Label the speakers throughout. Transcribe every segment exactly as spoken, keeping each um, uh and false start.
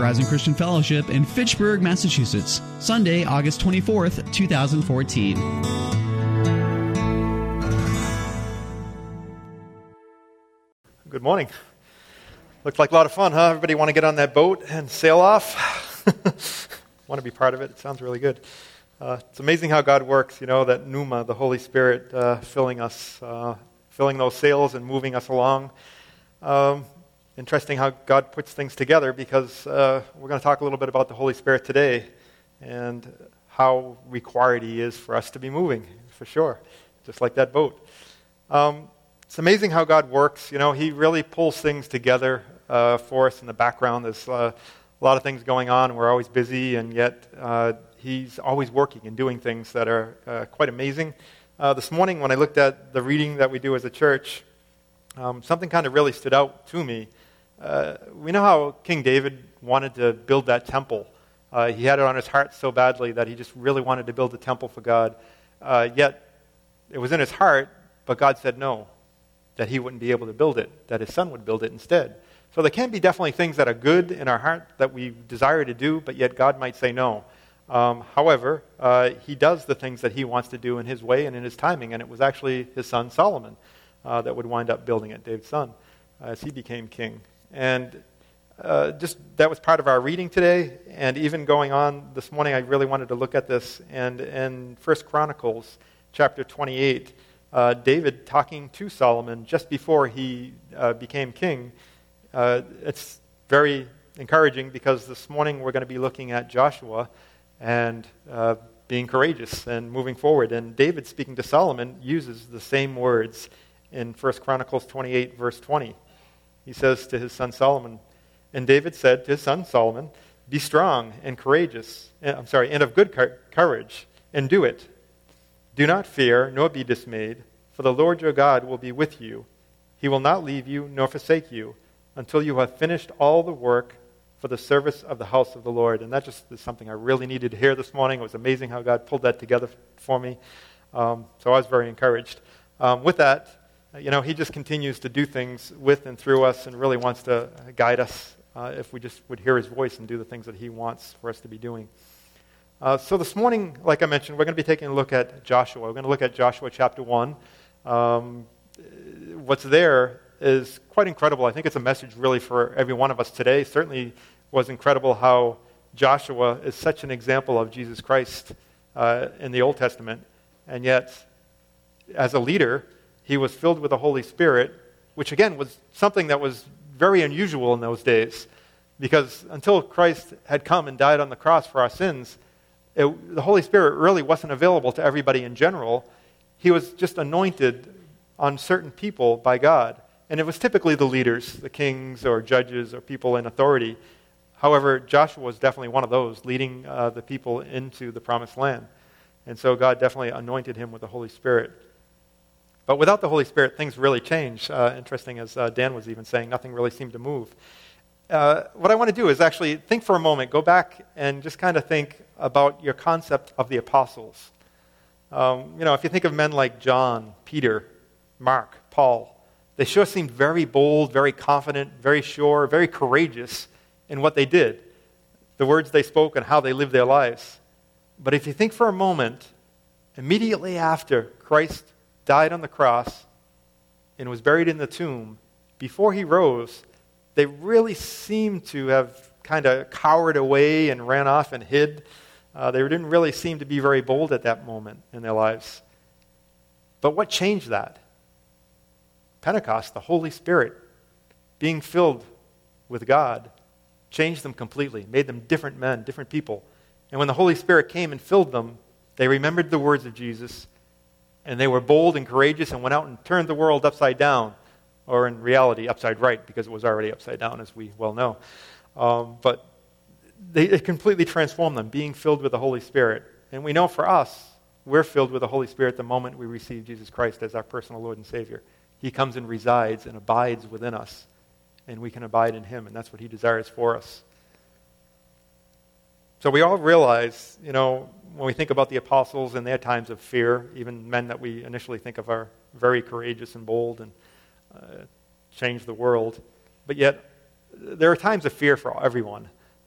Speaker 1: Horizon Christian Fellowship in Fitchburg, Massachusetts, Sunday, August twenty-fourth, twenty fourteen.
Speaker 2: Good morning. Looks like a lot of fun, huh? Everybody want to get on that boat and sail off? Want to be part of it? It sounds really good. Uh, it's amazing how God works, you know, that pneuma, the Holy Spirit, uh, filling us, uh, filling those sails and moving us along. Um, interesting how God puts things together, because uh, we're going to talk a little bit about the Holy Spirit today and how required He is for us to be moving, for sure, just like that boat. Um, it's amazing how God works. You know, He really pulls things together uh, for us in the background. There's uh, a lot of things going on, and we're always busy, and yet uh, He's always working and doing things that are uh, quite amazing. Uh, this morning, when I looked at the reading that we do as a church, um, something kind of really stood out to me. Uh, we know how King David wanted to build that temple. Uh, he had it on his heart so badly that he just really wanted to build a temple for God. Uh, yet, it was in his heart, but God said no, that he wouldn't be able to build it, that his son would build it instead. So there can be definitely things that are good in our heart that we desire to do, but yet God might say no. Um, however, uh, he does the things that he wants to do in his way and in his timing, and it was actually his son Solomon uh, that would wind up building it, David's son, as he became king. And uh, just that was part of our reading today, and even going on this morning, I really wanted to look at this. And in First Chronicles chapter twenty-eight, uh, David talking to Solomon just before he uh, became king, uh, it's very encouraging, because this morning we're going to be looking at Joshua and uh, being courageous and moving forward. And David, speaking to Solomon, uses the same words in First Chronicles twenty-eight, verse twenty. He says to his son Solomon, and David said to his son Solomon, "Be strong and courageous, I'm sorry, and of good courage, and do it. Do not fear, nor be dismayed, for the Lord your God will be with you. He will not leave you nor forsake you until you have finished all the work for the service of the house of the Lord." And that just is something I really needed to hear this morning. It was amazing how God pulled that together for me. Um, so I was very encouraged. Um, with that, you know, He just continues to do things with and through us, and really wants to guide us uh, if we just would hear His voice and do the things that He wants for us to be doing. Uh, so this morning, like I mentioned, we're going to be taking a look at Joshua. We're going to look at Joshua chapter one. Um, what's there is quite incredible. I think it's a message really for every one of us today. Certainly was incredible how Joshua is such an example of Jesus Christ uh, in the Old Testament, and yet as a leader, he was filled with the Holy Spirit, which again was something that was very unusual in those days, because until Christ had come and died on the cross for our sins, it, the Holy Spirit really wasn't available to everybody in general. He was just anointed on certain people by God. And it was typically the leaders, the kings or judges or people in authority. However, Joshua was definitely one of those, leading uh, the people into the promised land. And so God definitely anointed him with the Holy Spirit. But without the Holy Spirit, things really changed. Uh, interesting, as uh, Dan was even saying, nothing really seemed to move. Uh, what I want to do is actually think for a moment, go back and just kind of think about your concept of the apostles. Um, you know, if you think of men like John, Peter, Mark, Paul, they sure seemed very bold, very confident, very sure, very courageous in what they did, the words they spoke and how they lived their lives. But if you think for a moment, immediately after Christ died on the cross and was buried in the tomb, before he rose, they really seemed to have kind of cowered away and ran off and hid. Uh, they didn't really seem to be very bold at that moment in their lives. But what changed that? Pentecost, the Holy Spirit, being filled with God, changed them completely, made them different men, different people. And when the Holy Spirit came and filled them, they remembered the words of Jesus, and they were bold and courageous and went out and turned the world upside down, or in reality, upside right, because it was already upside down, as we well know. Um, but they, it completely transformed them, being filled with the Holy Spirit. And we know for us, we're filled with the Holy Spirit the moment we receive Jesus Christ as our personal Lord and Savior. He comes and resides and abides within us, and we can abide in Him, and that's what He desires for us. So we all realize, you know, when we think about the apostles and their times of fear, even men that we initially think of are very courageous and bold and uh, change the world, but yet there are times of fear for everyone.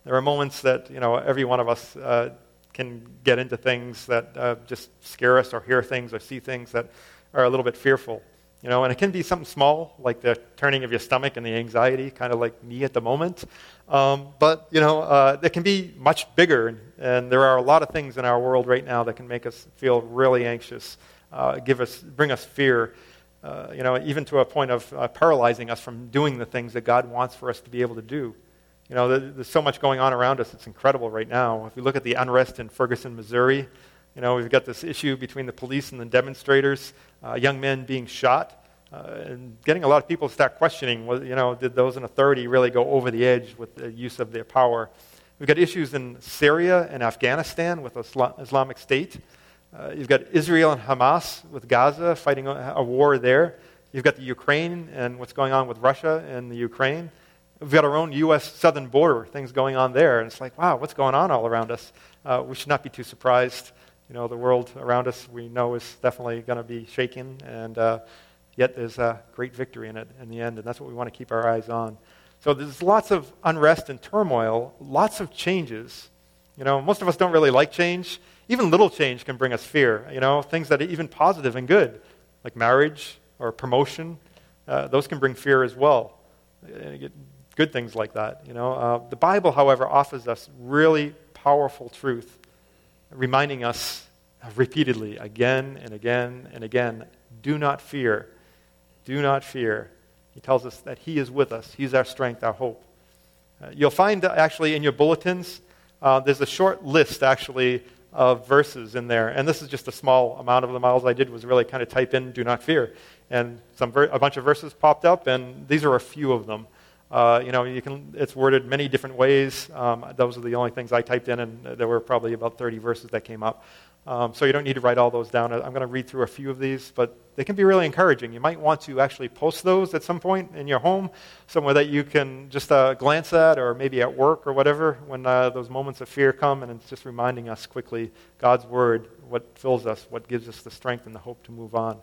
Speaker 2: There are moments that, you know, every one of us uh, can get into things that uh, just scare us, or hear things or see things that are a little bit fearful. You know, and it can be something small, like the turning of your stomach and the anxiety, kind of like me at the moment. Um, but, you know, uh, it can be much bigger, and, and there are a lot of things in our world right now that can make us feel really anxious, uh, give us, bring us fear, uh, you know, even to a point of uh, paralyzing us from doing the things that God wants for us to be able to do. You know, there's so much going on around us. It's incredible right now. If we look at the unrest in Ferguson, Missouri, you know, we've got this issue between the police and the demonstrators, uh, young men being shot, uh, and getting a lot of people to start questioning, well, you know, did those in authority really go over the edge with the use of their power? We've got issues in Syria and Afghanistan with Islam- Islamic State. Uh, you've got Israel and Hamas with Gaza fighting a, a war there. You've got the Ukraine and what's going on with Russia and the Ukraine. We've got our own U S southern border, things going on there. And it's like, wow, what's going on all around us? Uh, we should not be too surprised. You know, the world around us, we know, is definitely going to be shaken, and uh, yet there's a great victory in it in the end, and that's what we want to keep our eyes on. So there's lots of unrest and turmoil, lots of changes. You know, most of us don't really like change. Even little change can bring us fear, you know, things that are even positive and good, like marriage or promotion. Uh, those can bring fear as well. Uh, good things like that, you know. Uh, the Bible, however, offers us really powerful truth, reminding us repeatedly, again and again and again, do not fear. Do not fear. He tells us that He is with us. He's our strength, our hope. Uh, you'll find uh, actually in your bulletins, uh, there's a short list actually of verses in there. And this is just a small amount of them. All I did was really kind of type in, do not fear. And some ver- a bunch of verses popped up, and these are a few of them. Uh, you know, you can. It's worded many different ways. Um, those are the only things I typed in, and there were probably about thirty verses that came up. Um, so you don't need to write all those down. I'm going to read through a few of these, but they can be really encouraging. You might want to actually post those at some point in your home, somewhere that you can just uh, glance at, or maybe at work or whatever, when uh, those moments of fear come, and it's just reminding us quickly God's Word, what fills us, what gives us the strength and the hope to move on.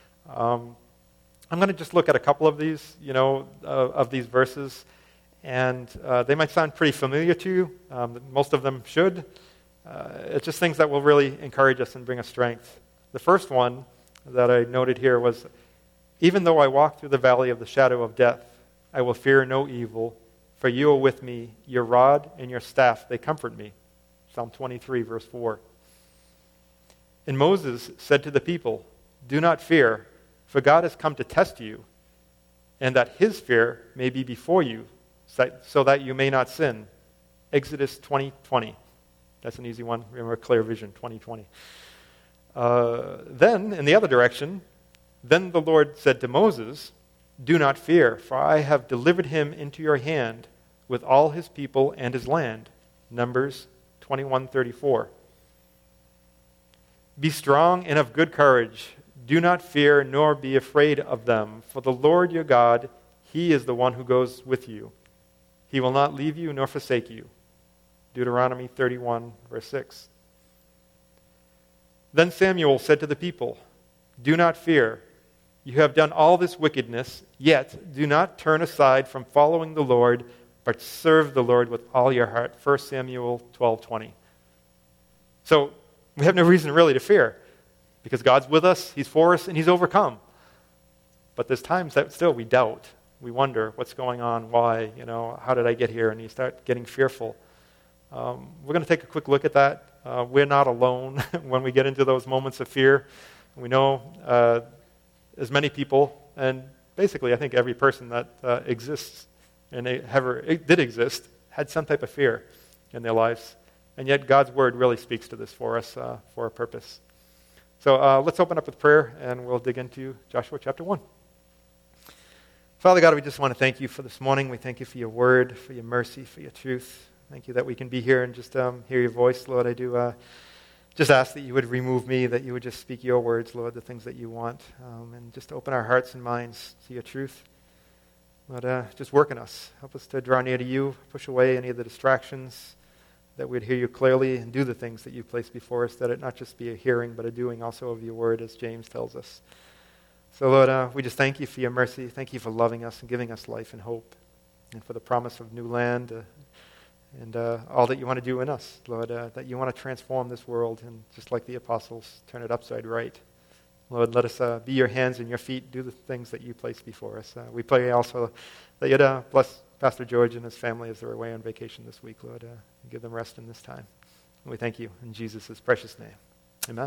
Speaker 2: Um, I'm going to just look at a couple of these, you know, uh, of these verses, and uh, they might sound pretty familiar to you. Um, most of them should. Uh, it's just things that will really encourage us and bring us strength. The first one that I noted here was, even though I walk through the valley of the shadow of death, I will fear no evil, for you are with me, your rod and your staff, they comfort me. Psalm twenty-three, verse four. And Moses said to the people, do not fear, for God has come to test you, and that His fear may be before you, so that you may not sin. Exodus twenty twenty. That's an easy one. Remember, clear vision, twenty twenty. Uh, then, in the other direction, then the Lord said to Moses, do not fear, for I have delivered him into your hand with all his people and his land. Numbers twenty-one thirty-four. Be strong and of good courage. Do not fear, nor be afraid of them. For the Lord your God, He is the one who goes with you. He will not leave you nor forsake you. Deuteronomy thirty-one, verse six. Then Samuel said to the people, do not fear. You have done all this wickedness, yet do not turn aside from following the Lord, but serve the Lord with all your heart. First Samuel twelve twenty. So we have no reason really to fear, because God's with us, He's for us, and He's overcome. But there's times that still we doubt. We wonder, what's going on? Why? You know, how did I get here? And you start getting fearful. Um, we're going to take a quick look at that. Uh, we're not alone when we get into those moments of fear. We know uh, as many people, and basically I think every person that uh, exists and ever it did exist, had some type of fear in their lives. And yet God's Word really speaks to this for us uh, for a purpose. So uh, let's open up with prayer, and we'll dig into Joshua chapter one. Father God, we just want to thank you for this morning. We thank you for your word, for your mercy, for your truth. Thank you that we can be here and just um, hear your voice, Lord. I do uh, just ask that you would remove me, that you would just speak your words, Lord, the things that you want, um, and just open our hearts and minds to your truth. Lord, uh, just work in us. Help us to draw near to you, push away any of the distractions, that we'd hear you clearly and do the things that you place before us, that it not just be a hearing, but a doing also of your word, as James tells us. So, Lord, uh, we just thank you for your mercy. Thank you for loving us and giving us life and hope, and for the promise of new land, uh, and uh, all that you want to do in us, Lord, uh, that you want to transform this world and just like the apostles, turn it upside right. Lord, let us uh, be your hands and your feet, do the things that you place before us. Uh, we pray also that you'd uh, bless Pastor George and his family as they're away on vacation this week, Lord. Uh, give them rest in this time. And we thank you in Jesus' precious name. Amen.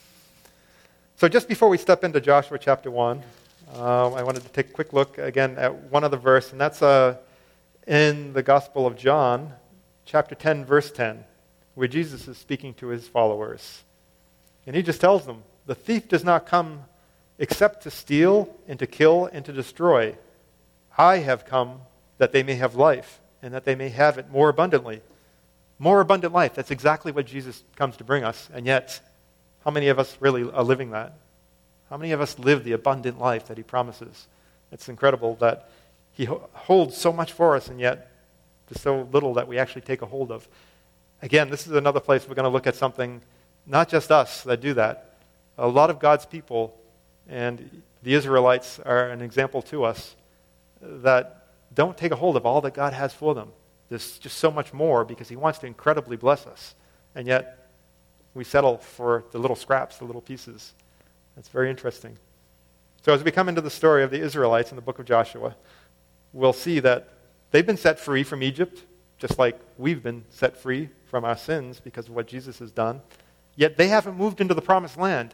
Speaker 2: So just before we step into Joshua chapter one, uh, I wanted to take a quick look again at one other verse, and that's uh, in the Gospel of John, chapter ten, verse ten, where Jesus is speaking to his followers. And he just tells them, the thief does not come except to steal and to kill and to destroy. I have come that they may have life and that they may have it more abundantly. More abundant life. That's exactly what Jesus comes to bring us. And yet, how many of us really are living that? How many of us live the abundant life that he promises? It's incredible that he ho- holds so much for us, and yet there's so little that we actually take a hold of. Again, this is another place we're going to look at something, not just us that do that. A lot of God's people, and the Israelites are an example to us, that don't take a hold of all that God has for them. There's just so much more because he wants to incredibly bless us. And yet, we settle for the little scraps, the little pieces. That's very interesting. So as we come into the story of the Israelites in the book of Joshua, we'll see that they've been set free from Egypt, just like we've been set free from our sins because of what Jesus has done. Yet they haven't moved into the promised land.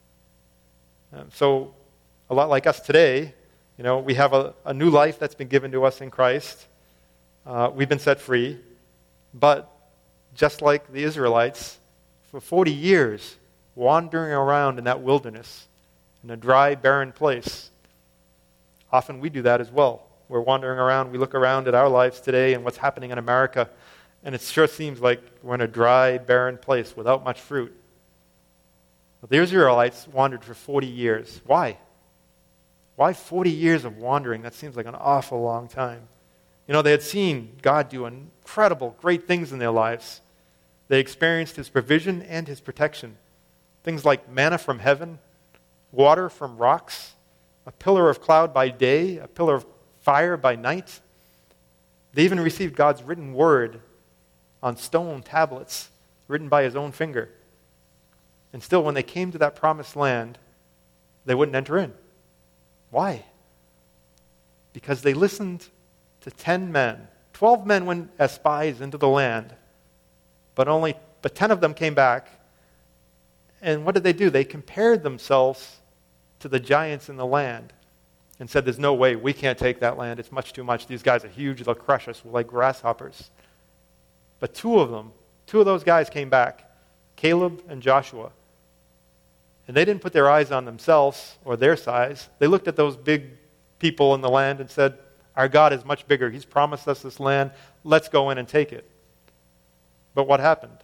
Speaker 2: Uh, so, a lot like us today, you know, we have a, a new life that's been given to us in Christ. Uh, we've been set free. But just like the Israelites, for forty years, wandering around in that wilderness, in a dry, barren place, often we do that as well. We're wandering around, we look around at our lives today and what's happening in America, and it sure seems like we're in a dry, barren place without much fruit. But the Israelites wandered for forty years. Why? Why forty years of wandering? That seems like an awful long time. You know, they had seen God do incredible, great things in their lives. They experienced his provision and his protection. Things like manna from heaven, water from rocks, a pillar of cloud by day, a pillar of fire by night. They even received God's written word on stone tablets, written by his own finger. And still, when they came to that promised land, they wouldn't enter in. Why? Because they listened to ten men. Twelve men went as spies into the land, but only but ten of them came back. And what did they do? They compared themselves to the giants in the land and said, there's no way, we can't take that land. It's much too much. These guys are huge. They'll crush us. We're like grasshoppers. But two of them, two of those guys came back, Caleb and Joshua. And they didn't put their eyes on themselves or their size. They looked at those big people in the land and said, our God is much bigger. He's promised us this land. Let's go in and take it. But what happened?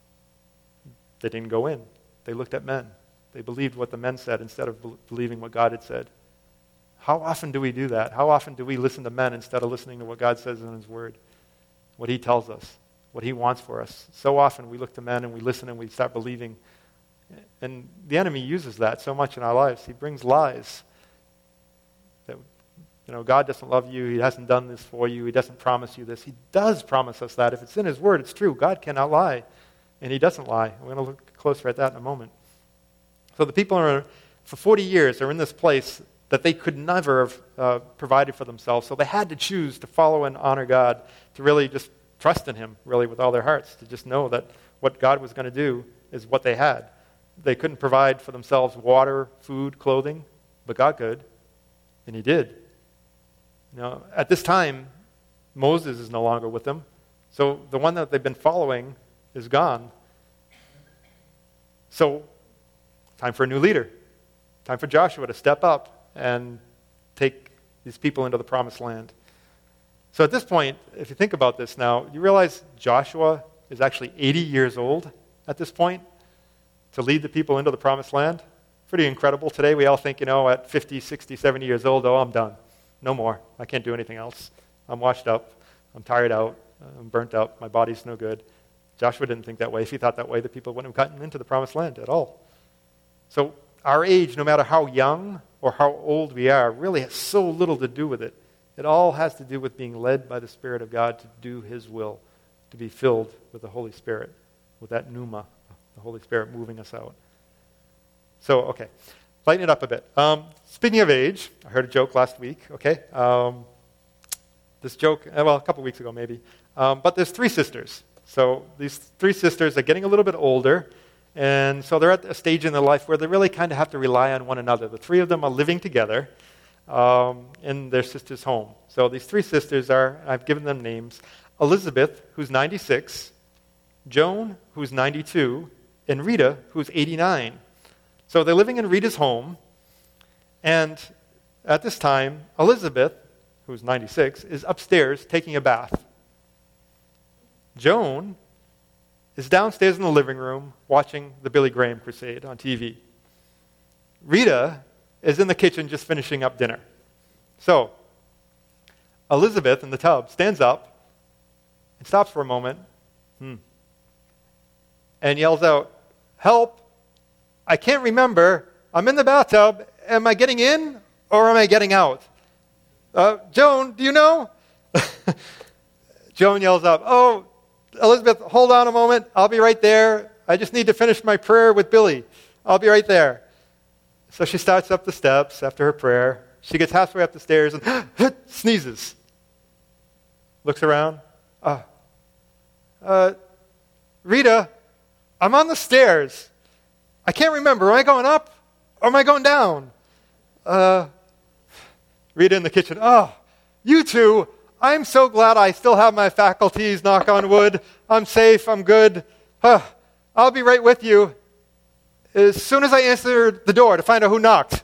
Speaker 2: They didn't go in. They looked at men. They believed what the men said instead of be- believing what God had said. How often do we do that? How often do we listen to men instead of listening to what God says in his word? What he tells us, what he wants for us. So often we look to men and we listen and we start believing. And the enemy uses that so much in our lives. He brings lies. That, you know, God doesn't love you. He hasn't done this for you. He doesn't promise you this. He does promise us that. If it's in his word, it's true. God cannot lie. And he doesn't lie. We're going to look closer at that in a moment. So the people are, for forty years, are in this place that they could never have uh, provided for themselves. So they had to choose to follow and honor God, to really just trust in him, really, with all their hearts, to just know that what God was going to do is what they had. They couldn't provide for themselves water, food, clothing, but God could, and he did. You know, at this time, Moses is no longer with them, so the one that they've been following is gone. So, time for a new leader. Time for Joshua to step up and take these people into the promised land. So at this point, if you think about this now, you realize Joshua is actually eighty years old at this point to lead the people into the promised land. Pretty incredible. Today we all think, you know, at fifty, sixty, seventy years old, oh, I'm done. No more. I can't do anything else. I'm washed up. I'm tired out. I'm burnt out. My body's no good. Joshua didn't think that way. If he thought that way, the people wouldn't have gotten into the promised land at all. So our age, no matter how young or how old we are, really has so little to do with it. It all has to do with being led by the Spirit of God to do his will, to be filled with the Holy Spirit, with that pneuma, the Holy Spirit moving us out. So, okay, lighten it up a bit. Um, speaking of age, I heard a joke last week, okay? Um, this joke, well, a couple weeks ago maybe. Um, but there's three sisters. So these three sisters are getting a little bit older, and so they're at a stage in their life where they really kind of have to rely on one another. The three of them are living together um, in their sister's home. So these three sisters are, I've given them names, Elizabeth, who's ninety-six, Joan, who's ninety-two, and Rita, who's eighty-nine. So they're living in Rita's home, and at this time, Elizabeth, who's ninety-six, is upstairs taking a bath. Joan is downstairs in the living room watching the Billy Graham Crusade on T V. Rita is in the kitchen just finishing up dinner. So, Elizabeth in the tub stands up and stops for a moment hmm, and yells out, "Help! I can't remember. I'm in the bathtub. Am I getting in or am I getting out? Uh, Joan, do you know?" Joan yells up, "Oh, Elizabeth, hold on a moment. I'll be right there. I just need to finish my prayer with Billy. I'll be right there." So she starts up the steps after her prayer. She gets halfway up the stairs and sneezes. Looks around. Uh, uh, Rita, I'm on the stairs. I can't remember. Am I going up or am I going down? Uh, Rita in the kitchen. "Oh, you two, I'm so glad I still have my faculties, knock on wood. I'm safe, I'm good. Huh, I'll be right with you as soon as I answer the door to find out who knocked."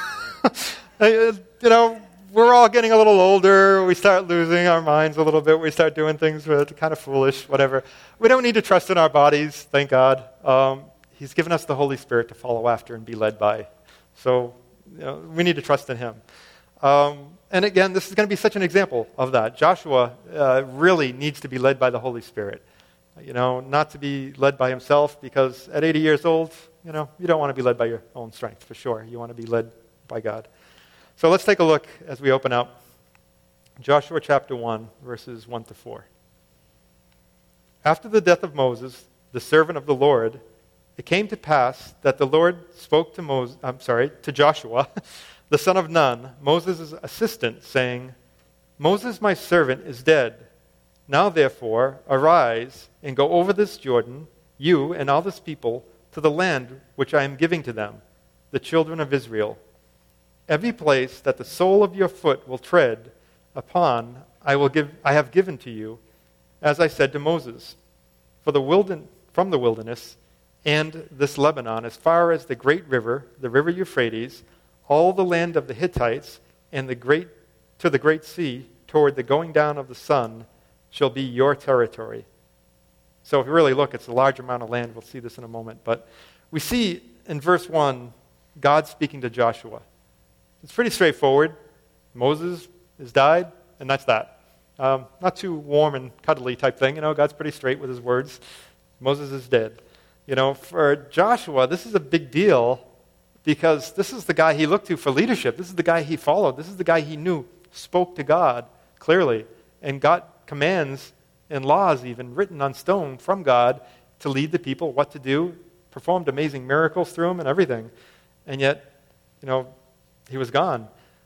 Speaker 2: You know, we're all getting a little older. We start losing our minds a little bit. We start doing things that are kind of foolish, whatever. We don't need to trust in our bodies, thank God. Um, he's given us the Holy Spirit to follow after and be led by. So, you know, we need to trust in him. Um, and again, this is going to be such an example of that. Joshua uh, really needs to be led by the Holy Spirit. You know, not to be led by himself, because at eighty years old, you know, you don't want to be led by your own strength, for sure. You want to be led by God. So let's take a look as we open up Joshua chapter one, verses one to four. After the death of Moses, the servant of the Lord, it came to pass that the Lord spoke to Moses, I'm sorry, to Joshua, the son of Nun, Moses' assistant, saying, "Moses, my servant, is dead. Now, therefore, arise and go over this Jordan, you and all this people, to the land which I am giving to them, the children of Israel. Every place that the sole of your foot will tread upon, I will give. I have given to you, as I said to Moses, for the wildern, from the wilderness and this Lebanon, as far as the great river, the river Euphrates, all the land of the Hittites, and the great to the great sea, toward the going down of the sun, shall be your territory." So if you really look, it's a large amount of land. We'll see this in a moment. But we see in verse one, God speaking to Joshua. It's pretty straightforward. Moses has died, and that's that. Um, not too warm and cuddly type thing. You know, God's pretty straight with his words. Moses is dead. You know, for Joshua, this is a big deal because this is the guy he looked to for leadership. This is the guy he followed. This is the guy he knew spoke to God clearly and got commands and laws even written on stone from God to lead the people what to do, performed amazing miracles through him and everything. And yet, you know, he was gone.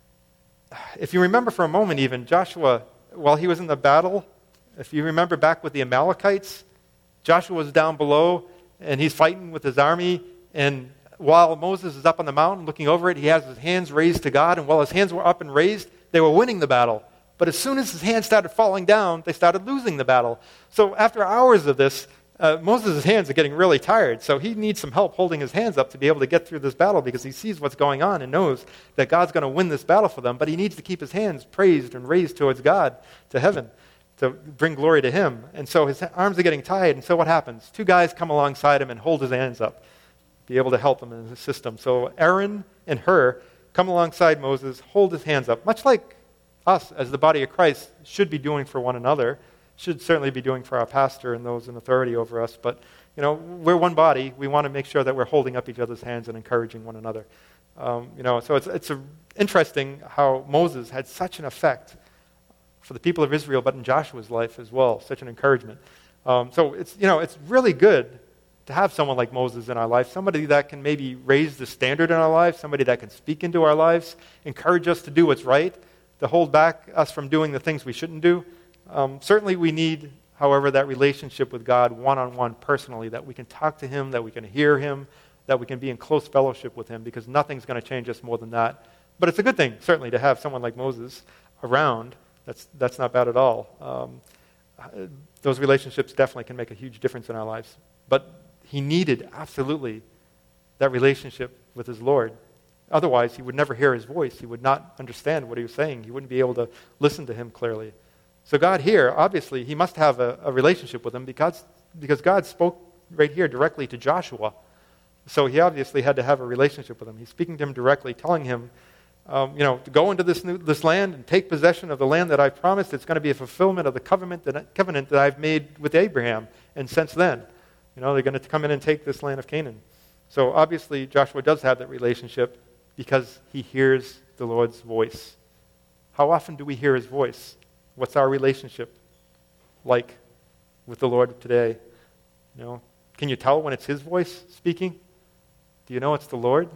Speaker 2: If you remember for a moment even, Joshua, while he was in the battle, if you remember back with the Amalekites, Joshua was down below and he's fighting with his army, and while Moses is up on the mountain looking over it, he has his hands raised to God, and while his hands were up and raised, they were winning the battle. But as soon as his hands started falling down, they started losing the battle. So after hours of this, uh, Moses' hands are getting really tired. So he needs some help holding his hands up to be able to get through this battle, because he sees what's going on and knows that God's going to win this battle for them. But he needs to keep his hands praised and raised towards God, to heaven, to bring glory to him. And so his arms are getting tired. And so what happens? Two guys come alongside him and hold his hands up, be able to help him in his system. So Aaron and Hur come alongside Moses, hold his hands up, much like us as the body of Christ should be doing for one another, should certainly be doing for our pastor and those in authority over us. But, you know, we're one body. We want to make sure that we're holding up each other's hands and encouraging one another. Um, you know, so it's it's a, interesting how Moses had such an effect for the people of Israel, but in Joshua's life as well, such an encouragement. Um, so it's, you know, it's really good to have someone like Moses in our life, somebody that can maybe raise the standard in our lives, somebody that can speak into our lives, encourage us to do what's right, to hold back us from doing the things we shouldn't do. Um, certainly we need, however, that relationship with God one-on-one personally, that we can talk to him, that we can hear him, that we can be in close fellowship with him, because nothing's going to change us more than that. But it's a good thing, certainly, to have someone like Moses around. That's, that's not bad at all. Um, those relationships definitely can make a huge difference in our lives. But he needed, absolutely, that relationship with his Lord. Otherwise, he would never hear his voice. He would not understand what he was saying. He wouldn't be able to listen to him clearly. So God here, obviously, he must have a, a relationship with him because, because God spoke right here directly to Joshua. So he obviously had to have a relationship with him. He's speaking to him directly, telling him, um, you know, to go into this new, this land and take possession of the land that I've promised. It's going to be a fulfillment of the covenant that, covenant that I've made with Abraham. And since then, you know, they're going to come in and take this land of Canaan. So obviously Joshua does have that relationship because he hears the Lord's voice. How often do we hear his voice? What's our relationship like with the Lord today? You know, can you tell when it's his voice speaking? Do you know it's the Lord?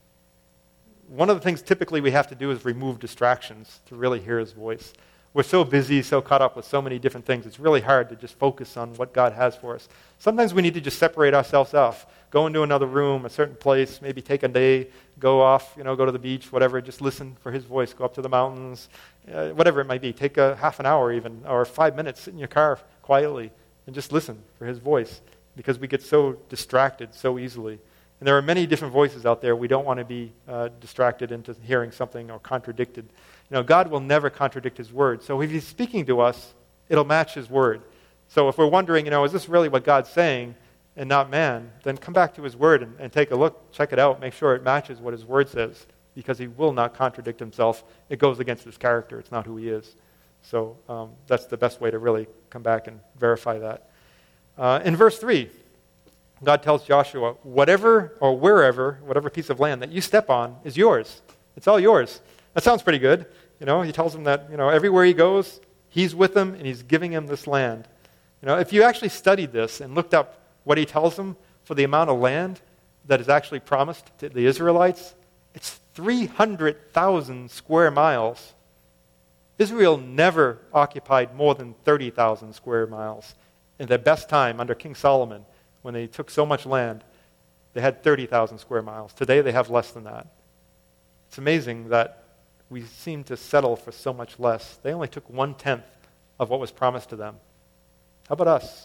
Speaker 2: One of the things typically we have to do is remove distractions to really hear his voice. We're so busy, so caught up with so many different things, it's really hard to just focus on what God has for us. Sometimes we need to just separate ourselves off, go into another room, a certain place, maybe take a day, go off, you know, go to the beach, whatever, just listen for his voice, go up to the mountains, uh, whatever it might be. Take a half an hour even, or five minutes, sit in your car quietly and just listen for his voice, because we get so distracted so easily. And there are many different voices out there. We don't want to be uh, distracted into hearing something or contradicted. You know, God will never contradict his word. So if he's speaking to us, it'll match his word. So if we're wondering, you know, is this really what God's saying and not man, then come back to his word and, and take a look, check it out, make sure it matches what his word says, because he will not contradict himself. It goes against his character. It's not who he is. So um, that's the best way to really come back and verify that. Uh, in verse three, God tells Joshua, whatever or wherever, whatever piece of land that you step on is yours. It's all yours. That sounds pretty good. You know, he tells him that, you know, everywhere he goes, he's with him and he's giving him this land. You know, if you actually studied this and looked up what he tells them for the amount of land that is actually promised to the Israelites, it's three hundred thousand square miles. Israel never occupied more than thirty thousand square miles. In their best time under King Solomon, when they took so much land, they had thirty thousand square miles. Today they have less than that. It's amazing that we seem to settle for so much less. They only took one-tenth of what was promised to them. How about us?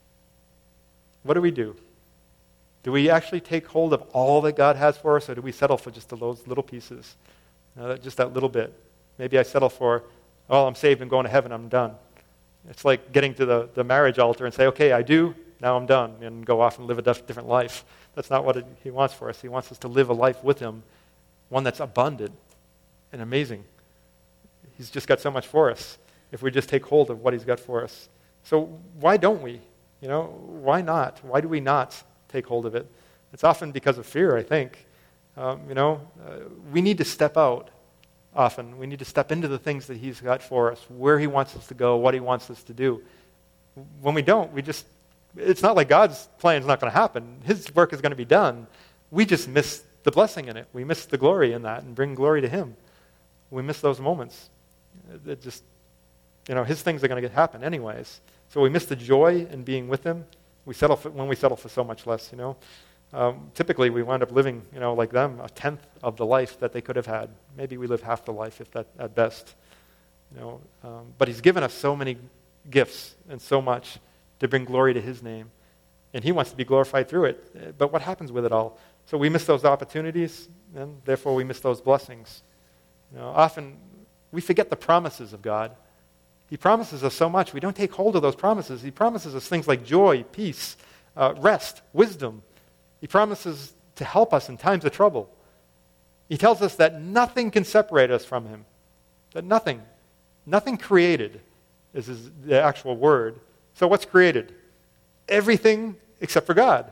Speaker 2: What do we do? Do we actually take hold of all that God has for us, or do we settle for just those little pieces? Uh, just that little bit. Maybe I settle for, oh, I'm saved and going to heaven, I'm done. It's like getting to the, the marriage altar and say, okay, I do, now I'm done, and go off and live a different life. That's not what it, he wants for us. He wants us to live a life with him, one that's abundant and amazing. He's just got so much for us if we just take hold of what he's got for us. So why don't we? You know, why not? Why do we not take hold of it? It's often because of fear, I think. Um, you know, uh, we need to step out often. We need to step into the things that he's got for us, where he wants us to go, what he wants us to do. When we don't, we just, it's not like God's plan is not going to happen. His work is going to be done. We just miss the blessing in it. We miss the glory in that and bring glory to him. We miss those moments. It just, you know, his things are going to happen anyways. So we miss the joy in being with him. We settle for, when we settle for so much less, you know. Um, typically, we wind up living, you know, like them, a tenth of the life that they could have had. Maybe we live half the life, if that at best. You know, um, but he's given us so many gifts and so much to bring glory to his name, and he wants to be glorified through it. But what happens with it all? So we miss those opportunities, and therefore we miss those blessings. You know, often we forget the promises of God. He promises us so much. We don't take hold of those promises. He promises us things like joy, peace, uh, rest, wisdom. He promises to help us in times of trouble. He tells us that nothing can separate us from him. That nothing, nothing created is his, the actual word. So what's created? Everything except for God.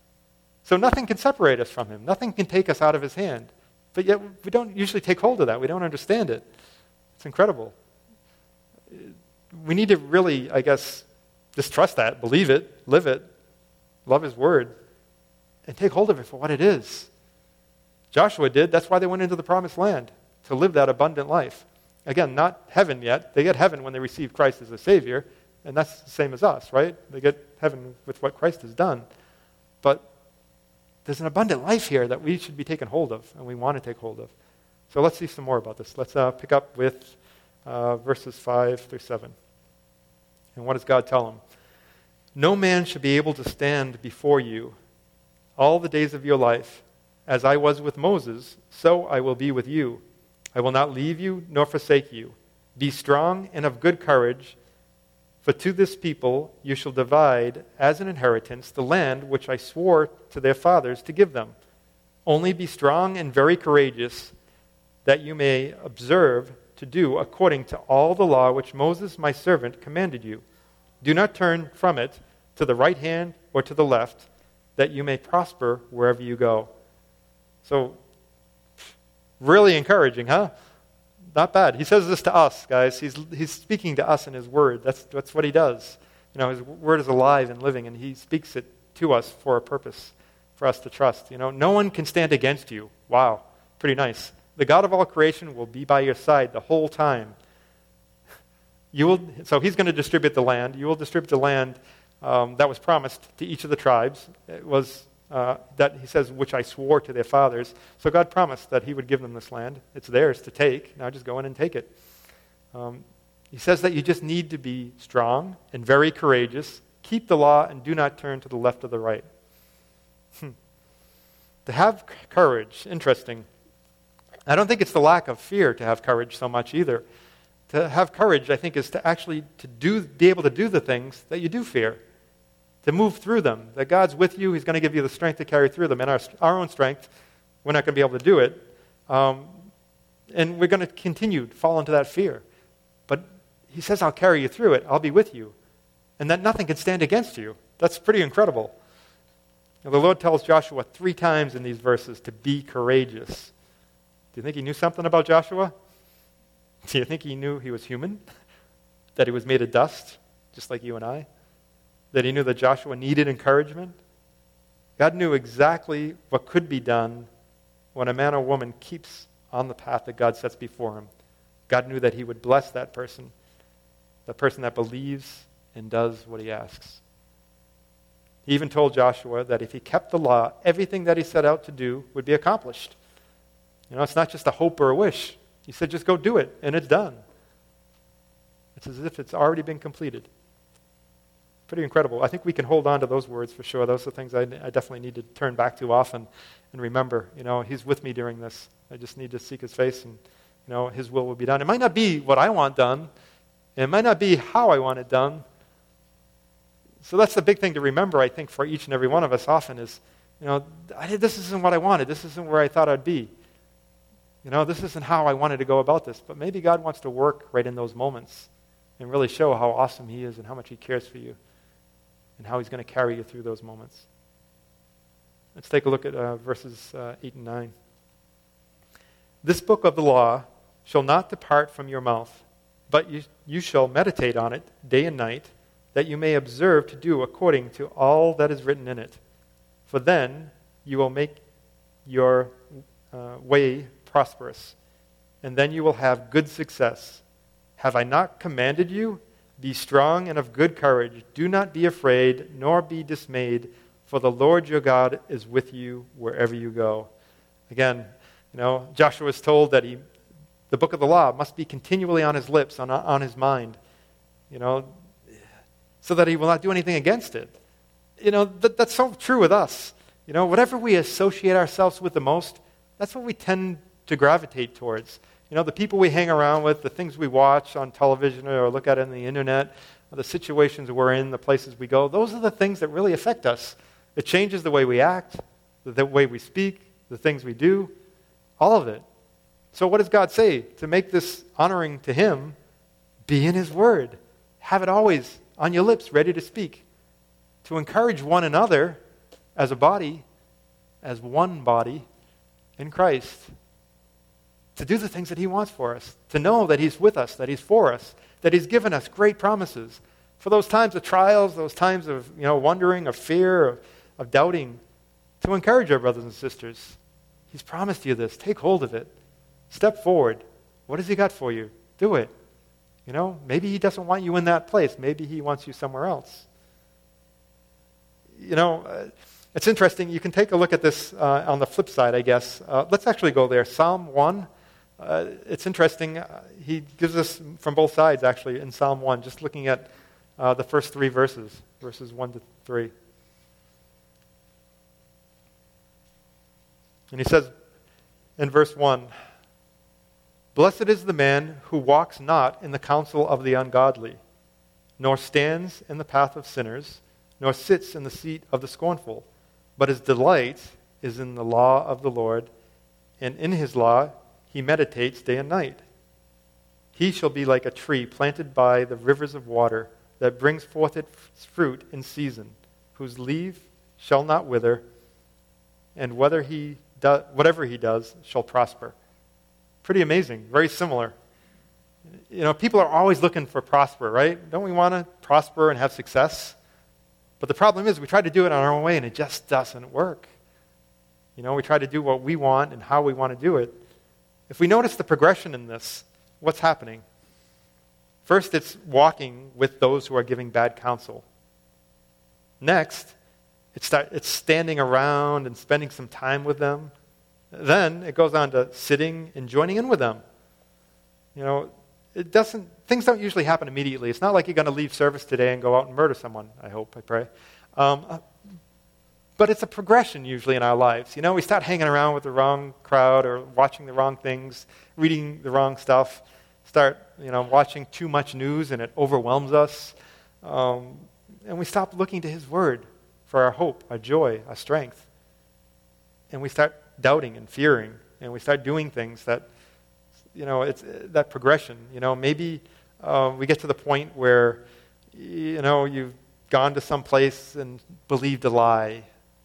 Speaker 2: So nothing can separate us from him. Nothing can take us out of his hand. But yet we don't usually take hold of that. We don't understand it. It's incredible. We need to really, I guess, Just trust that, believe it, live it, love his word, and take hold of it for what it is. Joshua did. That's why they went into the promised land, to live that abundant life. Again, not heaven yet. They get heaven when they receive Christ as a Savior, and that's the same as us, right? They get heaven with what Christ has done. But there's an abundant life here that we should be taking hold of, and we want to take hold of. So let's see some more about this. Let's uh, pick up with uh, verses five through seven. And what does God tell them? No man should be able to stand before you all the days of your life. As I was with Moses, so I will be with you. I will not leave you nor forsake you. Be strong and of good courage, for to this people you shall divide as an inheritance the land which I swore to their fathers to give them. Only be strong and very courageous, that you may observe to do according to all the law which Moses my servant commanded you. Do not turn from it to the right hand or to the left, that you may prosper wherever you go. So, really encouraging, huh? Not bad. He says this to us, guys. He's he's speaking to us in his word. That's that's what he does. You know, his word is alive and living, and he speaks it to us for a purpose, for us to trust. You know, no one can stand against you. Wow, pretty nice. The God of all creation will be by your side the whole time. You will. So he's going to distribute the land. You will distribute the land um, that was promised to each of the tribes. It was. Uh, that he says, which I swore to their fathers. So God promised that he would give them this land. It's theirs to take. Now just go in and take it. Um, he says that you just need to be strong and very courageous. Keep the law and do not turn to the left or the right. Hmm. To have c- courage, interesting. I don't think it's the lack of fear to have courage so much either. To have courage, I think, is to actually to do, be able to do the things that you do fear. To move through them, that God's with you, he's going to give you the strength to carry through them. In our, our own strength, we're not going to be able to do it. Um, and we're going to continue to fall into that fear. But he says, I'll carry you through it. I'll be with you. And that nothing can stand against you. That's pretty incredible. Now, the Lord tells Joshua three times in these verses to be courageous. Do you think he knew something about Joshua? Do you think he knew he was human? That he was made of dust, just like you and I? That he knew that Joshua needed encouragement? God knew exactly what could be done when a man or woman keeps on the path that God sets before him. God knew that he would bless that person, the person that believes and does what he asks. He even told Joshua that if he kept the law, everything that he set out to do would be accomplished. You know, it's not just a hope or a wish. He said, just go do it, and it's done. It's as if it's already been completed. Pretty incredible. I think we can hold on to those words for sure. Those are things I, I definitely need to turn back to often and remember. You know, he's with me during this. I just need to seek his face, and, you know, his will will be done. It might not be what I want done. And it might not be how I want it done. So that's the big thing to remember, I think, for each and every one of us often is, you know, I, this isn't what I wanted. This isn't where I thought I'd be. You know, this isn't how I wanted to go about this. But maybe God wants to work right in those moments and really show how awesome he is and how much he cares for you, and how he's going to carry you through those moments. Let's take a look at uh, verses uh, eight and nine. This book of the law shall not depart from your mouth, but you, you shall meditate on it day and night, that you may observe to do according to all that is written in it. For then you will make your uh, way prosperous, and then you will have good success. Have I not commanded you? Be strong and of good courage. Do not be afraid, nor be dismayed, for the Lord your God is with you wherever you go. Again, you know, Joshua was told that he, the book of the law must be continually on his lips, on, on his mind, you know, so that he will not do anything against it. You know, that, that's so true with us. You know, whatever we associate ourselves with the most, that's what we tend to gravitate towards. You know, the people we hang around with, the things we watch on television or look at on the internet, the situations we're in, the places we go, those are the things that really affect us. It changes the way we act, the way we speak, the things we do, all of it. So what does God say? To make this honoring to him, be in his word. Have it always on your lips, ready to speak. To encourage one another as a body, as one body in Christ. To do the things that he wants for us. To know that he's with us, that he's for us, that he's given us great promises. For those times of trials, those times of you know wondering, of fear, of, of doubting, to encourage our brothers and sisters. He's promised you this. Take hold of it. Step forward. What has he got for you? Do it. You know, maybe he doesn't want you in that place. Maybe he wants you somewhere else. You know, uh, it's interesting. You can take a look at this uh, on the flip side, I guess. Uh, let's actually go there. Psalm one. Uh, it's interesting. Uh, he gives us from both sides, actually, in Psalm one, just looking at uh, the first three verses, verses one to three. And he says in verse one, "Blessed is the man who walks not in the counsel of the ungodly, nor stands in the path of sinners, nor sits in the seat of the scornful. But his delight is in the law of the Lord, and in his law he meditates day and night. He shall be like a tree planted by the rivers of water, that brings forth its fruit in season, whose leaf shall not wither, and whether he do, whatever he does shall prosper." Pretty amazing, very similar. You know, people are always looking for prosper, right? Don't we want to prosper and have success? But the problem is we try to do it on our own way and it just doesn't work. You know, we try to do what we want and how we want to do it. If we notice the progression in this, what's happening? First, it's walking with those who are giving bad counsel. Next, it's, start, it's standing around and spending some time with them. Then it goes on to sitting and joining in with them. You know, it doesn't, things don't usually happen immediately. It's not like you're going to leave service today and go out and murder someone, I hope, I pray. Um, but it's a progression usually in our lives. You know, we start hanging around with the wrong crowd or watching the wrong things, reading the wrong stuff, start, you know, watching too much news and it overwhelms us. Um, and we stop looking to his word for our hope, our joy, our strength. And we start doubting and fearing, and we start doing things that, you know, it's that progression. You know, maybe uh, we get to the point where, you know, you've gone to some place and believed a lie,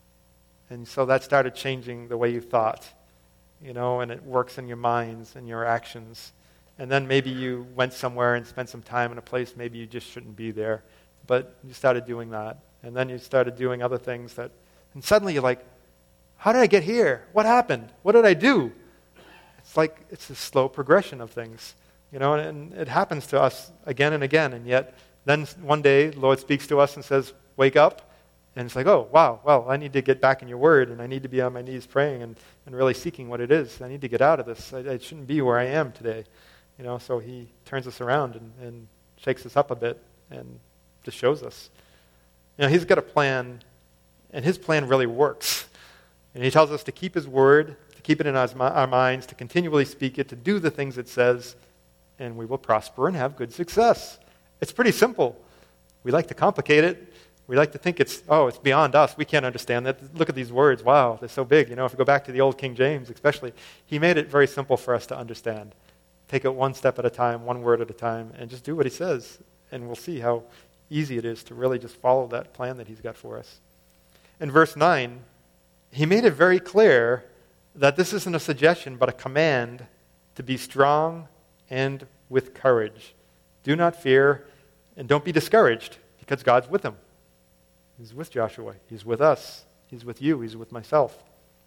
Speaker 2: and so that started changing the way you thought, you know, and it works in your minds and your actions. And then maybe you went somewhere and spent some time in a place maybe you just shouldn't be there, but you started doing that, and then you started doing other things that, and suddenly you're like, how did I get here? What happened? What did I do? It's like it's a slow progression of things, you know, and it happens to us again and again, and yet then one day the Lord speaks to us and says, wake up, and it's like, oh, wow, well, I need to get back in your word, and I need to be on my knees praying and, and really seeking what it is. I need to get out of this. I, I shouldn't be where I am today, you know, so he turns us around and, and shakes us up a bit and just shows us. You know, he's got a plan, and his plan really works. And he tells us to keep his word, to keep it in our, our minds, to continually speak it, to do the things it says, and we will prosper and have good success. It's pretty simple. We like to complicate it. We like to think it's, oh, it's beyond us. We can't understand that. Look at these words. Wow, they're so big. You know, if you go back to the old King James especially, he made it very simple for us to understand. Take it one step at a time, one word at a time, and just do what he says. And we'll see how easy it is to really just follow that plan that he's got for us. In verse nine, he made it very clear that this isn't a suggestion, but a command to be strong and with courage. Do not fear, and don't be discouraged, because God's with him. He's with Joshua. He's with us. He's with you. He's with myself.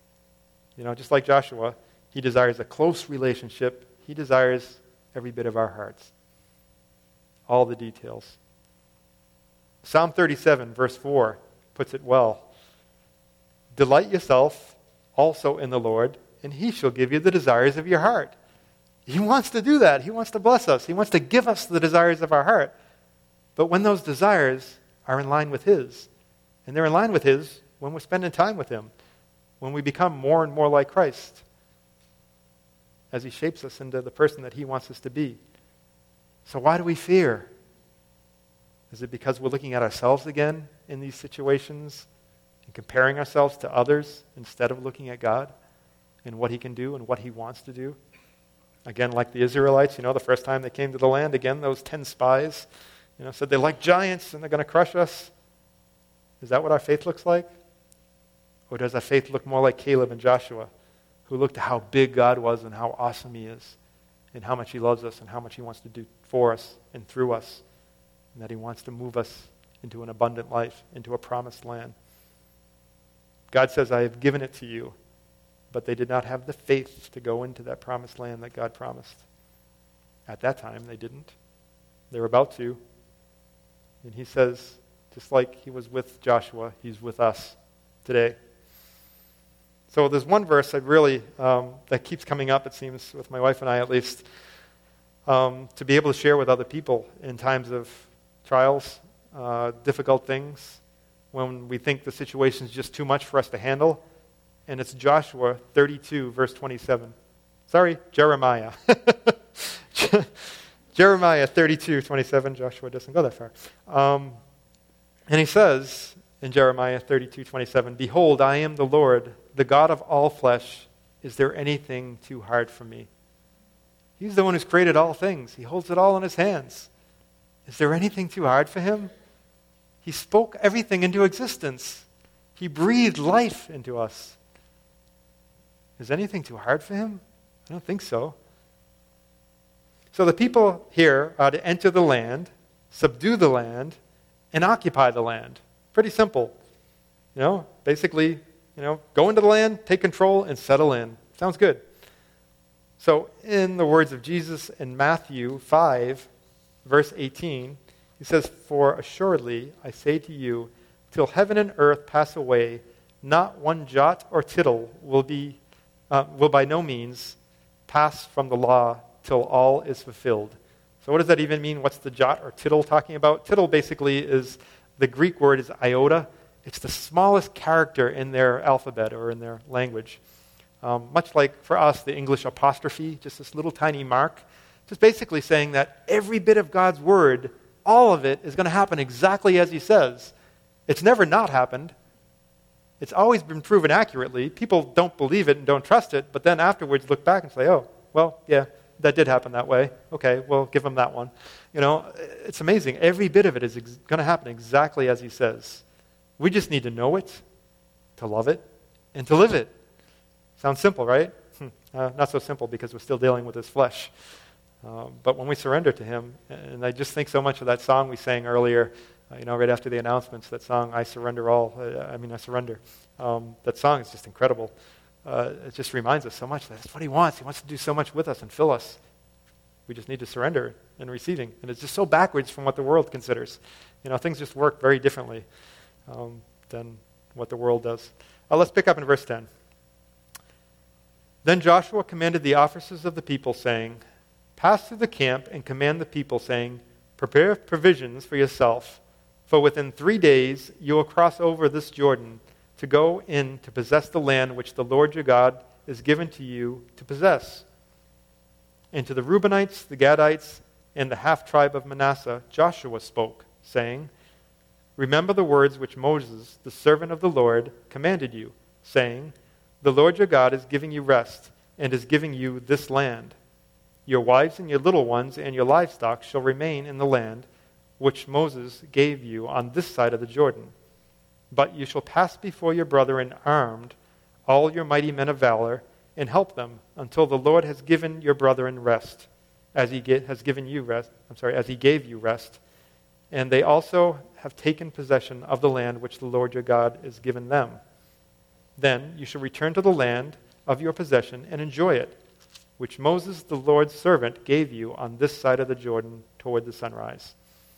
Speaker 2: You know, just like Joshua, he desires a close relationship. He desires every bit of our hearts. All the details. Psalm thirty-seven, verse four, puts it well. Delight yourself also in the Lord, and he shall give you the desires of your heart. He wants to do that. He wants to bless us. He wants to give us the desires of our heart. But when those desires are in line with his, and they're in line with his when we're spending time with him, when we become more and more like Christ, as he shapes us into the person that he wants us to be. So why do we fear? Is it because we're looking at ourselves again in these situations and comparing ourselves to others instead of looking at God and what he can do and what he wants to do? Again, like the Israelites, you know, the first time they came to the land, again, those ten spies, you know, said they're like giants and they're going to crush us. Is that what our faith looks like? Or does our faith look more like Caleb and Joshua, who looked at how big God was and how awesome he is, and how much he loves us and how much he wants to do for us and through us? and that he wants to move us into an abundant life, into a promised land. God says, I have given it to you, but they did not have the faith to go into that promised land that God promised. At that time, they didn't. They were about to. And he says, just like he was with Joshua, he's with us today. So there's one verse that really, um, that keeps coming up, it seems, with my wife and I at least, um, to be able to share with other people in times of trials, uh, difficult things, when we think the situation is just too much for us to handle. And it's Joshua thirty-two, verse twenty-seven. Sorry, Jeremiah. Jeremiah thirty-two, twenty-seven. Joshua doesn't go that far. Um, and he says in Jeremiah thirty-two, twenty-seven, Behold, I am the Lord, the God of all flesh. Is there anything too hard for me? He's the one who's created all things. He holds it all in his hands. Is there anything too hard for him? He spoke everything into existence. He breathed life into us. Is anything too hard for him? I don't think so. So the people here are to enter the land, subdue the land, and occupy the land. Pretty simple. You know, basically, you know, go into the land, take control, and settle in. Sounds good. So in the words of Jesus in Matthew five, verse eighteen, he says, For assuredly I say to you, till heaven and earth pass away, not one jot or tittle will be uh, will by no means pass from the law till all is fulfilled. So what does that even mean? What's the jot or tittle talking about? Tittle basically is, the Greek word is iota. It's the smallest character in their alphabet or in their language. Um, much like for us, the English apostrophe, just this little tiny mark. Just basically saying that every bit of God's word, all of it, is going to happen exactly as he says. It's never not happened. It's always been proven accurately. People don't believe it and don't trust it, but then afterwards look back and say, oh, well, yeah, that did happen that way. Okay, we'll give him that one. You know, it's amazing. Every bit of it is ex- going to happen exactly as he says. We just need to know it, to love it, and to live it. Sounds simple, right? Uh, not so simple because we're still dealing with his flesh. Um, but when we surrender to him, and I just think so much of that song we sang earlier, uh, you know, right after the announcements, that song, I Surrender All, uh, I mean, I Surrender. Um, that song is just incredible. Uh, it just reminds us so much that that's what he wants. He wants to do so much with us and fill us. We just need to surrender in receiving. And it's just so backwards from what the world considers. You know, things just work very differently um, than what the world does. Uh, let's pick up in verse ten. Then Joshua commanded the officers of the people, saying, Pass through the camp and command the people, saying, Prepare provisions for yourself, for within three days you will cross over this Jordan to go in to possess the land which the Lord your God is given to you to possess. And to the Reubenites, the Gadites, and the half-tribe of Manasseh, Joshua spoke, saying, Remember the words which Moses, the servant of the Lord, commanded you, saying, The Lord your God is giving you rest, and is giving you this land. Your wives and your little ones and your livestock shall remain in the land which Moses gave you on this side of the Jordan. But you shall pass before your brethren armed, all your mighty men of valor, and help them until the Lord has given your brethren rest, as he get, has given you rest. I'm sorry, as he gave you rest. And they also have taken possession of the land which the Lord your God has given them. Then you shall return to the land of your possession and enjoy it, which Moses, the Lord's servant, gave you on this side of the Jordan toward the sunrise.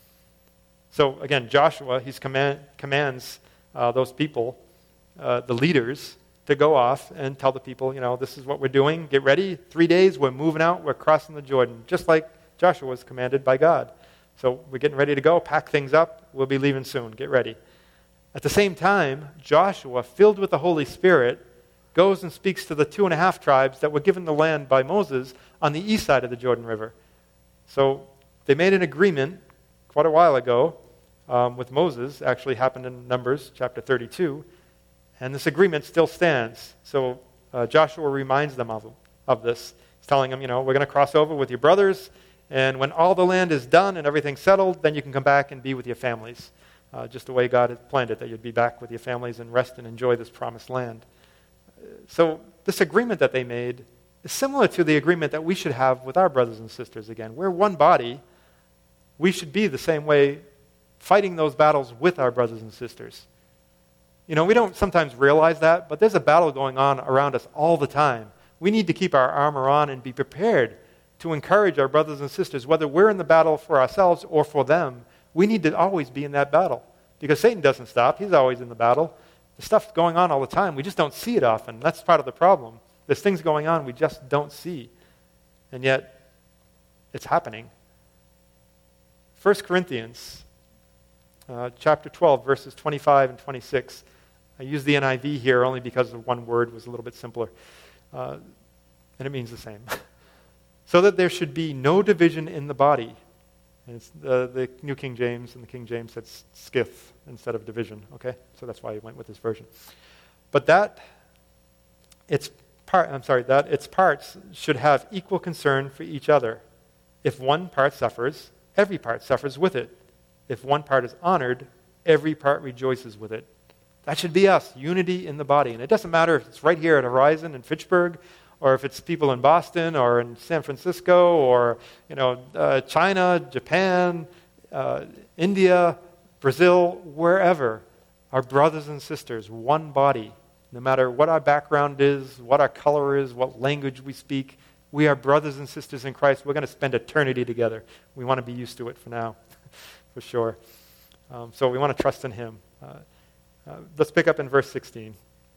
Speaker 2: So again, Joshua, he command, commands uh, those people, uh, the leaders, to go off and tell the people, you know, this is what we're doing. Get ready. Three days, we're moving out. We're crossing the Jordan, just like Joshua was commanded by God. So we're getting ready to go. Pack things up. We'll be leaving soon. Get ready. At the same time, Joshua, filled with the Holy Spirit, goes and speaks to the two and a half tribes that were given the land by Moses on the east side of the Jordan River. So they made an agreement quite a while ago um, with Moses. Actually happened in Numbers chapter thirty-two. And this agreement still stands. So uh, Joshua reminds them of, of this. He's telling them, you know, we're going to cross over with your brothers, and when all the land is done and everything's settled, then you can come back and be with your families. Uh, just the way God had planned it, that you'd be back with your families and rest and enjoy this promised land. So this agreement that they made is similar to the agreement that we should have with our brothers and sisters again. We're one body, we should be the same way, fighting those battles with our brothers and sisters. You know, we don't sometimes realize that, but there's a battle going on around us all the time. We need to keep our armor on and be prepared to encourage our brothers and sisters, whether we're in the battle for ourselves or for them. We need to always be in that battle, because Satan doesn't stop. He's always in the battle. The stuff's going on all the time. We just don't see it often. That's part of the problem. There's things going on we just don't see, and yet it's happening. First Corinthians uh, chapter twelve, verses twenty-five and twenty-six. I use the N I V here only because the one word was a little bit simpler, uh, and it means the same. So that there should be no division in the body. And it's, uh, the New King James and the King James said skith instead of division. Okay, so that's why I went with this version. But that its part, I'm sorry, that its parts should have equal concern for each other. If one part suffers, every part suffers with it. If one part is honored, every part rejoices with it. That should be us, unity in the body. And it doesn't matter if it's right here at Horizon in Fitchburg, or if it's people in Boston or in San Francisco or, you know, uh, China, Japan, uh, India, Brazil, wherever. Our brothers and sisters, one body. No matter what our background is, what our color is, what language we speak, we are brothers and sisters in Christ. We're going to spend eternity together. We want to be used to it for now, for sure. Um, so we want to trust in him. Uh, Uh, let's pick up in verse sixteen.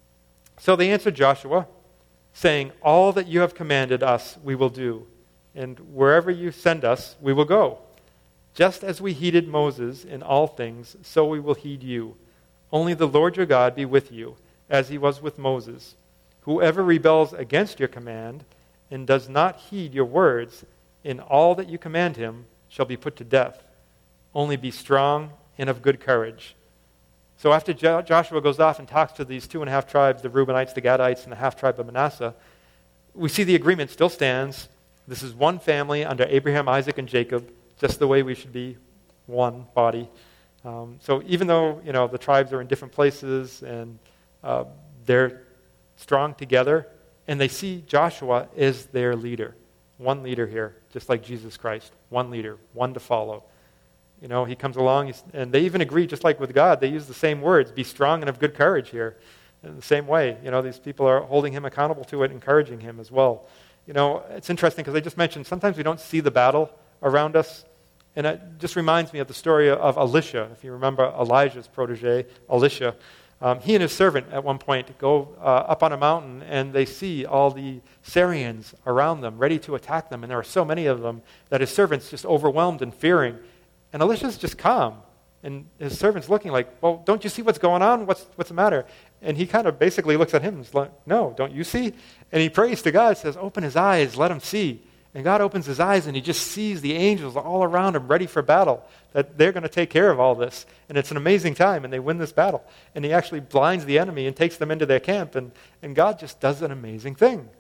Speaker 2: So they answered Joshua, saying, all that you have commanded us we will do, and wherever you send us we will go. Just as we heeded Moses in all things, so we will heed you. Only the Lord your God be with you, as he was with Moses. Whoever rebels against your command and does not heed your words in all that you command him shall be put to death. Only be strong and of good courage. So after Jo- Joshua goes off and talks to these two and a half tribes, the Reubenites, the Gadites, and the half tribe of Manasseh, we see the agreement still stands. This is one family under Abraham, Isaac, and Jacob, just the way we should be, one body. Um, so even though, you know, the tribes are in different places and uh, they're strong together, and they see Joshua as their leader. One leader here, just like Jesus Christ. One leader, one to follow. You know, he comes along, he's, and they even agree, just like with God, they use the same words, be strong and of good courage here. In the same way, you know, these people are holding him accountable to it, encouraging him as well. You know, it's interesting because I just mentioned sometimes we don't see the battle around us, and it just reminds me of the story of Elisha. If you remember Elijah's protege, Elisha, um, he and his servant at one point go uh, up on a mountain, and they see all the Syrians around them, ready to attack them, and there are so many of them that his servant's just overwhelmed and fearing. And Elisha's just calm. And his servant's looking like, well, don't you see what's going on? What's what's the matter? And he kind of basically looks at him and is like, no, don't you see? And he prays to God, says, open his eyes, let him see. And God opens his eyes and he just sees the angels all around him ready for battle, that they're going to take care of all this. And it's an amazing time, and they win this battle. And he actually blinds the enemy and takes them into their camp, and, and God just does an amazing thing.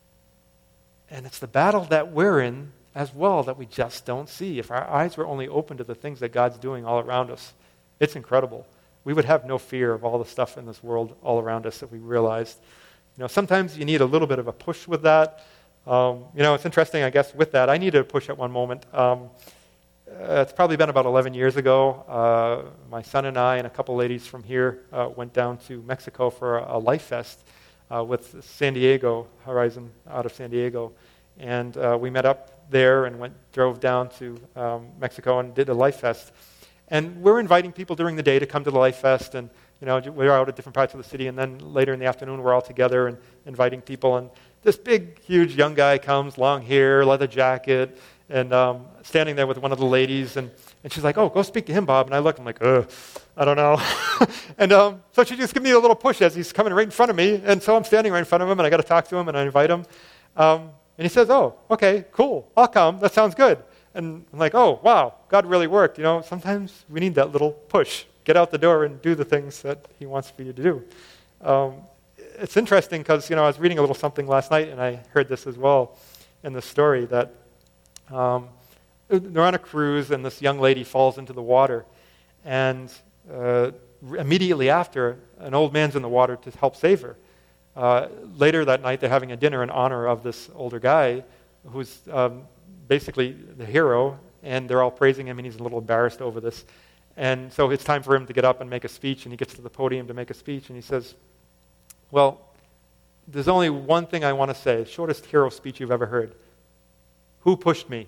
Speaker 2: And it's the battle that we're in as well that we just don't see. If our eyes were only open to the things that God's doing all around us, it's incredible. We would have no fear of all the stuff in this world all around us if we realized. You know, sometimes you need a little bit of a push with that. Um, you know, it's interesting, I guess, with that. I needed a push at one moment. Um, uh, it's probably been about eleven years ago. Uh, my son and I and a couple ladies from here uh, went down to Mexico for a, a Life Fest uh, with San Diego, Horizon out of San Diego. And uh, we met up there and went drove down to um, Mexico and did a Life Fest. And we're inviting people during the day to come to the Life Fest, and you know, we're out at different parts of the city, and then later in the afternoon we're all together and inviting people. And this big, huge young guy comes, long hair, leather jacket, and um, standing there with one of the ladies, and, and she's like, oh, go speak to him, Bob. And I look, I'm like, ugh, I don't know. and um, so she just gives me a little push as he's coming right in front of me, and so I'm standing right in front of him, and I got to talk to him, and I invite him. Um, And he says, oh, okay, cool, I'll come. That sounds good. And I'm like, oh, wow, God really worked. You know, sometimes we need that little push. Get out the door and do the things that he wants for you to do. Um, it's interesting because, you know, I was reading a little something last night, and I heard this as well in the story, that um, they're on a cruise, and this young lady falls into the water. And uh, immediately after, an old man's in the water to help save her. Uh, later that night, they're having a dinner in honor of this older guy who's um, basically the hero and they're all praising him, and he's a little embarrassed over this. And so it's time for him to get up and make a speech, and he gets to the podium to make a speech, and he says, well, there's only one thing I want to say, shortest hero speech you've ever heard. Who pushed me?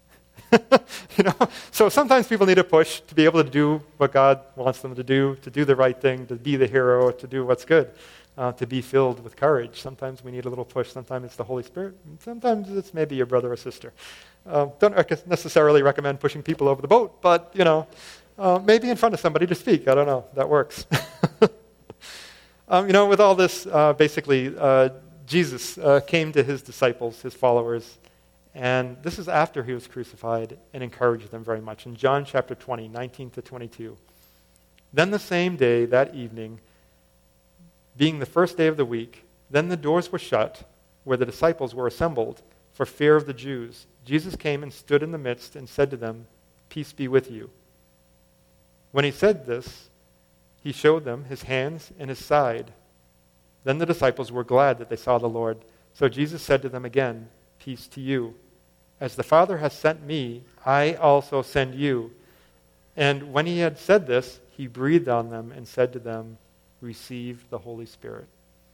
Speaker 2: You know, so sometimes people need a push to be able to do what God wants them to do, to do the right thing, to be the hero, to do what's good, uh, to be filled with courage. Sometimes we need a little push. Sometimes it's the Holy Spirit. And sometimes it's maybe your brother or sister. Uh, don't rec- necessarily recommend pushing people over the boat, but, you know, uh, maybe in front of somebody to speak. I don't know. That works. um, you know, with all this, uh, basically, uh, Jesus uh, came to his disciples, his followers, and this is after he was crucified, and encouraged them very much. In John chapter twenty, nineteen to twenty-two. Then the same day, that evening, being the first day of the week, then the doors were shut where the disciples were assembled for fear of the Jews. Jesus came and stood in the midst and said to them, "Peace be with you." When he said this, he showed them his hands and his side. Then the disciples were glad that they saw the Lord. So Jesus said to them again, "Peace to you. As the Father has sent me, I also send you." And when he had said this, he breathed on them and said to them, "Receive the Holy Spirit."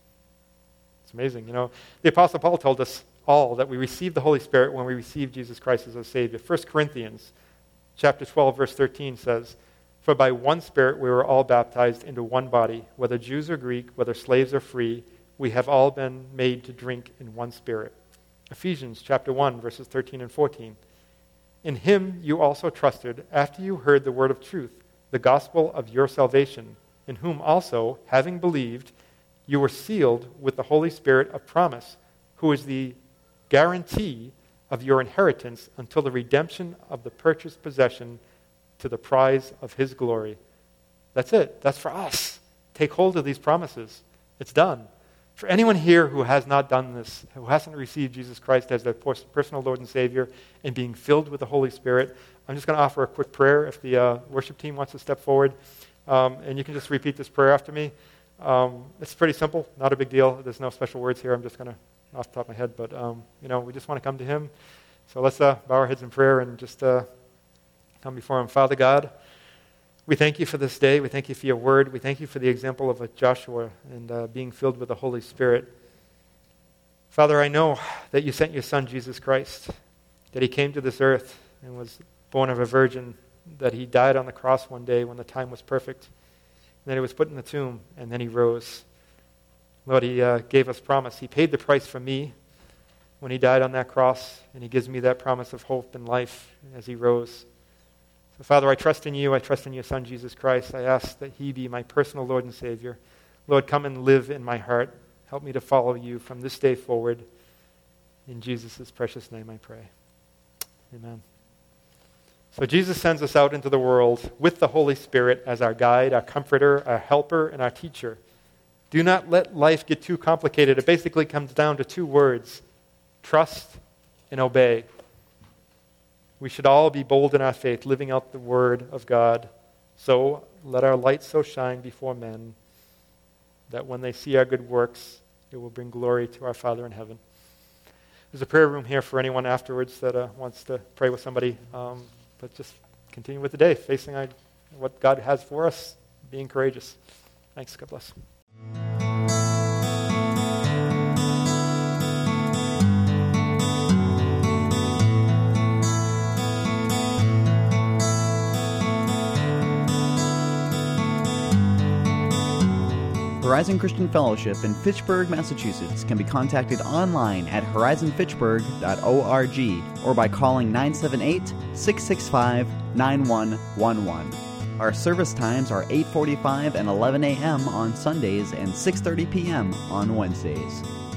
Speaker 2: It's amazing. You know, the Apostle Paul told us all that we receive the Holy Spirit when we receive Jesus Christ as our Savior. First Corinthians chapter twelve, verse thirteen says, "For by one Spirit we were all baptized into one body, whether Jews or Greek, whether slaves or free, we have all been made to drink in one Spirit." Ephesians chapter one, verses thirteen and fourteen. "In him you also trusted after you heard the word of truth, the gospel of your salvation, in whom also, having believed, you were sealed with the Holy Spirit of promise, who is the guarantee of your inheritance until the redemption of the purchased possession to the prize of his glory." That's it. That's for us. Take hold of these promises. It's done. For anyone here who has not done this, who hasn't received Jesus Christ as their personal Lord and Savior and being filled with the Holy Spirit, I'm just going to offer a quick prayer if the uh, worship team wants to step forward. Um, and you can just repeat this prayer after me. Um, it's pretty simple, not a big deal. There's no special words here. I'm just going to, off the top of my head, but um, you know, we just want to come to him. So let's uh, bow our heads in prayer and just uh, come before him. Father God, we thank you for this day. We thank you for your word. We thank you for the example of Joshua and uh, being filled with the Holy Spirit. Father, I know that you sent your Son, Jesus Christ, that he came to this earth and was born of a virgin, that he died on the cross one day when the time was perfect, and then he was put in the tomb, and then he rose. Lord, he uh, gave us promise. He paid the price for me when he died on that cross, and he gives me that promise of hope and life as he rose. So, Father, I trust in you. I trust in your Son, Jesus Christ. I ask that he be my personal Lord and Savior. Lord, come and live in my heart. Help me to follow you from this day forward. In Jesus' precious name I pray. Amen. So Jesus sends us out into the world with the Holy Spirit as our guide, our comforter, our helper, and our teacher. Do not let life get too complicated. It basically comes down to two words: trust and obey. We should all be bold in our faith, living out the word of God. So let our light so shine before men that when they see our good works, it will bring glory to our Father in heaven. There's a prayer room here for anyone afterwards that uh, wants to pray with somebody. Um, but just continue with the day, facing uh, what God has for us, being courageous. Thanks. God bless.
Speaker 1: Horizon Christian Fellowship in Fitchburg, Massachusetts can be contacted online at horizon fitchburg dot org or by calling nine seven eight, six six five, nine one one one. Our service times are eight forty-five and eleven a.m. on Sundays and six thirty p.m. on Wednesdays.